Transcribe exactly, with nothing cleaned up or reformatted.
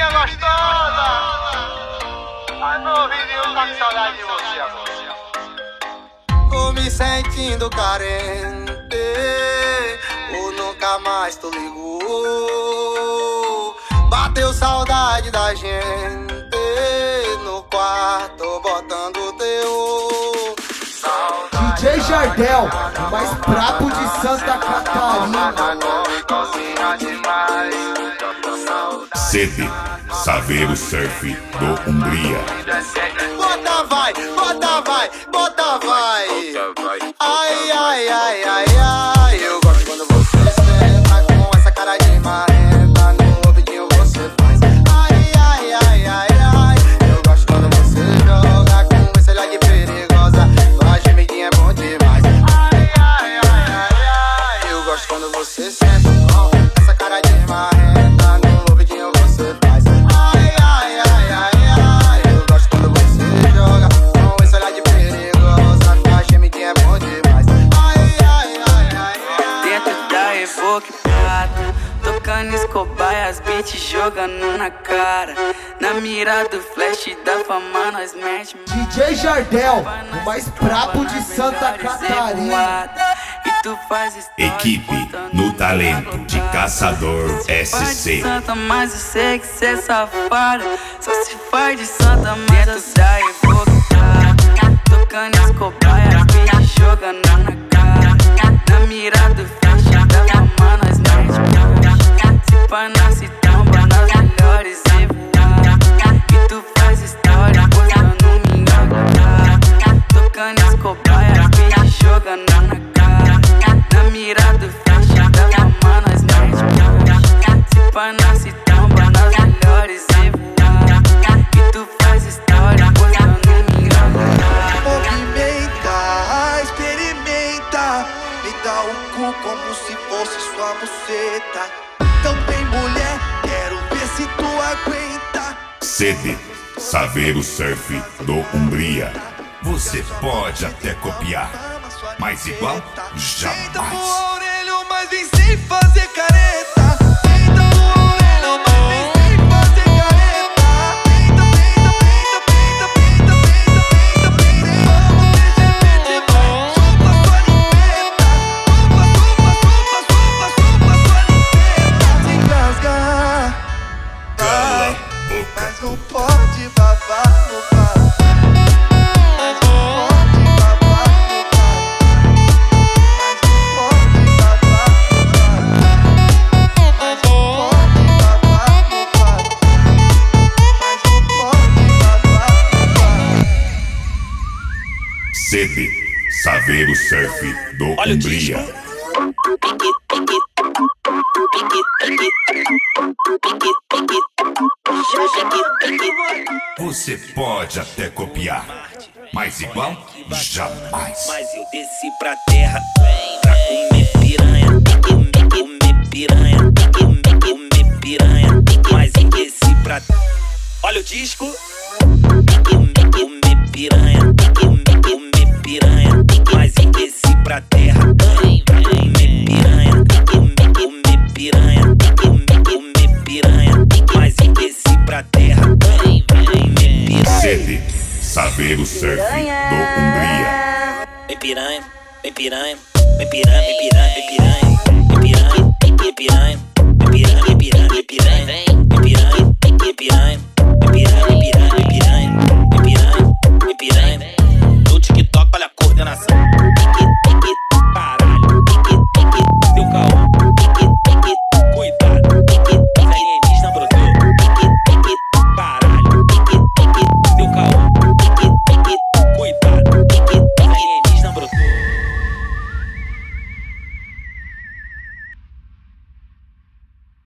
minha gostosa. Ai, meu ouvidinho tá com saudade de você agora. Tô me sentindo carente, ou nunca mais tu ligou. Bateu saudade da gente no quarto, botando teu. D J Jardel, o mais brabo de Santa Catarina. C D Saveiro Surf do Umbria. Bota vai, bota vai, bota vai. Ai, ai, ai, ai, ai. Eu gosto quando você senta com essa cara de marrenta. No ouvidinho você faz. Ai, ai, ai, ai, ai. Eu gosto quando você joga com esse olhar de perigosa. Tua gemidinha é bom demais. Ai, ai, ai, ai, ai. Eu gosto quando você senta com essa cara de marrenta. No ouvidinho você faz. Ai, ai, ai, ai, ai. Eu gosto quando você joga com esse olhar de perigosa. Tua gemidinha é bom demais. Ai, ai, ai, ai, ai. Dentro da Evoque Prata, tocando Escobar, as beats jogando na cara. Na mira do flash da fama nós mete. D J Jardel, o mais brabo de Santa Catarina. E tu faz história, Equipe no talento de Caçador S C. Santa, mas eu sei que cê é safada. Só se faz de santa, mas dentro da Evoque Prata, tocando Escobar, as beats jogando na cara. Na mira do flash da fama nós mete. Se pá nasce tamba nas melhores e voar. E tu faz história postando minha cara. Tocando Escobar, as beats jogando na cara. Na mira do flash da fama nós mete. Se pá nasce tamba nas melhores e voar. E tu faz história postando minha cara. Movimenta, experimenta. Me dá o cu como se fosse sua buceta. Também mulher, quero ver se tu aguenta. C D Saveiro Surf do Umbria. Você pode até copiar, mas igual Deita pro jamais. orelho, mas vem sem fazer careta. Deita pro orelho, mas vem sem fazer careta. Deita, deita, deita, deita, deita, deita, deita. Vamos deixar de vai. Chupa sua limpeta. Chupa, chupa, chupa, chupa, chupa sua limpeta. Se engasgar, Cala a ai, boca. mas não pode babar no bar. Mas não pode babar no bar. Mas não pode babar no bar. Mas não pode babar no bar. Mas não pode babar no bar. C D Saveiro Surf do Umbria. Você pode até copiar, mas igual jamais. Mas eu desci pra terra pra comer piranha, comer, comer piranha, comer, comer piranha. Mas eu desci pra... Olha o disco. Comer, comer piranha, comer, comer piranha. Mas eu desci pra terra comer piranha, comer, comer piranha, comer, comer piranha. Mas eu desci pra terra comer piranha. C D Saveiro Surf do Umbria. Vem piranha, vem piranha, vem piranha, vem piranha, vem piranha, vem piranha, vem piranha, vem piranha, vem piranha, vem piranha, vem piranha.